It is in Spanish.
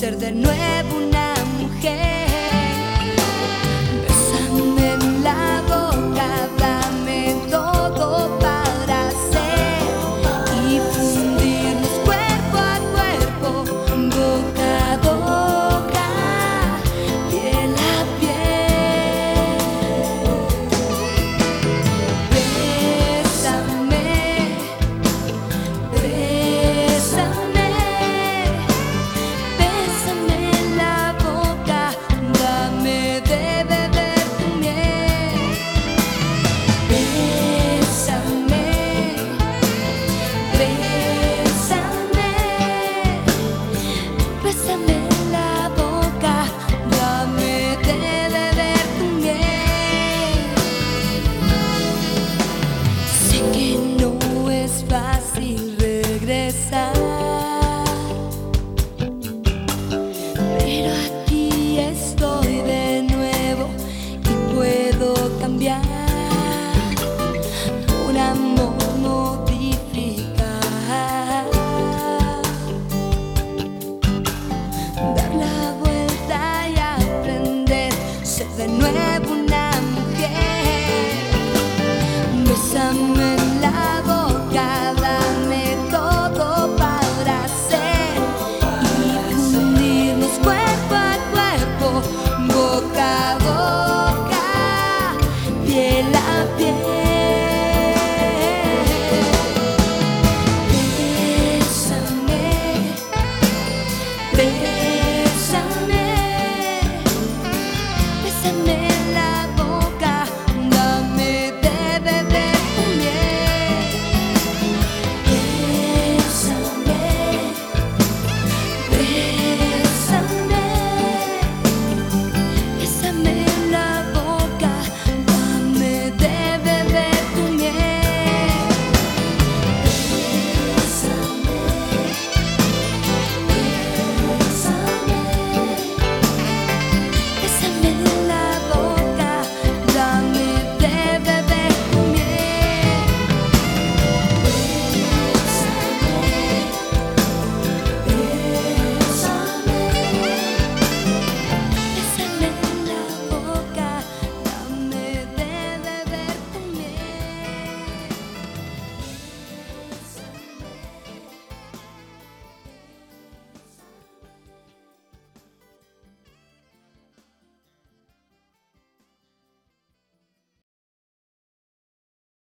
ser de nuevo una mujer. Bésame en la boca, dame todo para hacer y fundirnos cuerpo a cuerpo, boca a boca, piel a piel. Bésame, bésame, bésame en la boca, dame de beber tu miel. Bésame, bésame, bésame en la boca, dame de beber tu miel. Sé que no es fácil regresar, pero aquí estoy de nuevo y puedo cambiar. Un amor modificar, dar la vuelta y aprender, ser de nuevo